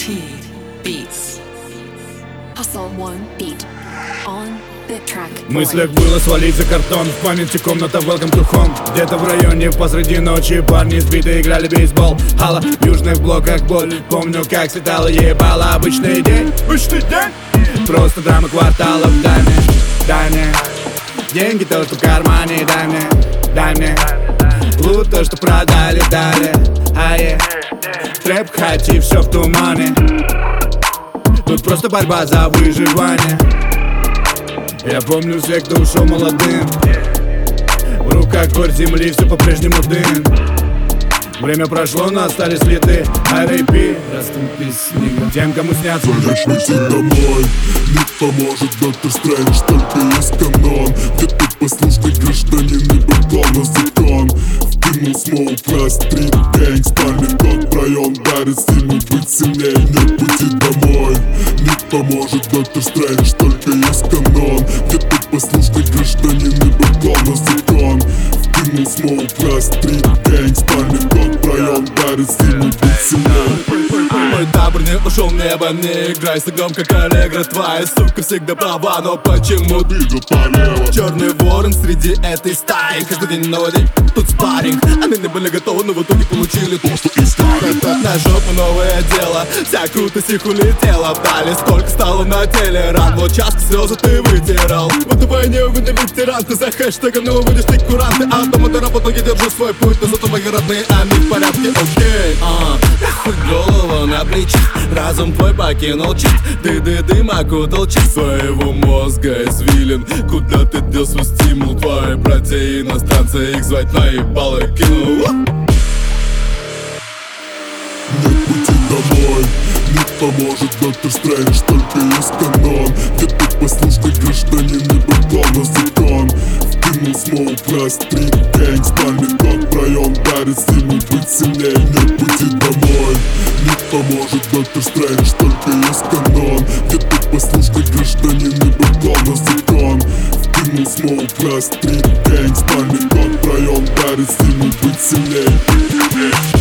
T Beats. Hustle one beat on the track. В мыслях было свалить за картон. В памяти комната welcome to home. Где-то в районе посреди ночи парни сбиты играли бейсбол. Хала, в южных блоках боль. Помню, как светало ебало. Обычный день, просто драма кварталов. Дай мне деньги, то, что в кармане. Дай мне лут, то, что продали, дали. Трэп, хати, все в тумане. Тут просто борьба за выживание. Я помню всех, кто ушел молодым. В руках корь земли, все по-прежнему дым. Время прошло, но остались следы. R.I.P. Раступись снега тем, кому снятся. Хочешь уйти домой, не поможет доктор Стрэндж. Только есть канон, где ты послушный гражданин и бетон на закон. Вкинул смоук на стрит гэнг. Спальный код, район дарит стимул быть сильнее. Нет пути домой, не поможет доктор Стрэндж. Только есть канон, где ты послушный гражданин и бетон на закон. Вкинул смоук на стрит гэнг. Спальный код, район дарит стимул быть сильнее. Мой табор не ушел в небо, не играй с огнем, как аллегра. Твоя сука всегда права, но почему ты идет полево? Черный ворон среди этой стаи. Каждый день новый день, тут спарринг. Они не были готовы, но в итоге получили то, что искали. На жопу новое дело, вся крутость их улетела вдали. Сколько стало на теле ран, вот чашка слезы ты вытирал. В этой войне увидел ветеран, ты за хэштегом, но увидишь ты куранты. А дома ты работал, я держу свой путь, но зато мои родные, они в порядке, окей. Хуй голову на плечи, разум твой покинул чит. Дым окутал часть своего мозга извилин. Куда ты дел свой стимул? Твои братья иностранцы, их звать наебало кинул. Нет пути домой, не поможет доктор Стрэндж. Только есть канон, где ты послушный гражданин и бетон на закон. Вкинул смоук на стрит гэнг. Спальный код, район дарит стимул быть сильнее. Нет пути домой, не поможет доктор Стрэндж. Только есть канон, где ты послушный гражданин и бетон на закон. Вкинул смоук на стрит гэнг. Спальный код, район дарит стимул быть сильнее.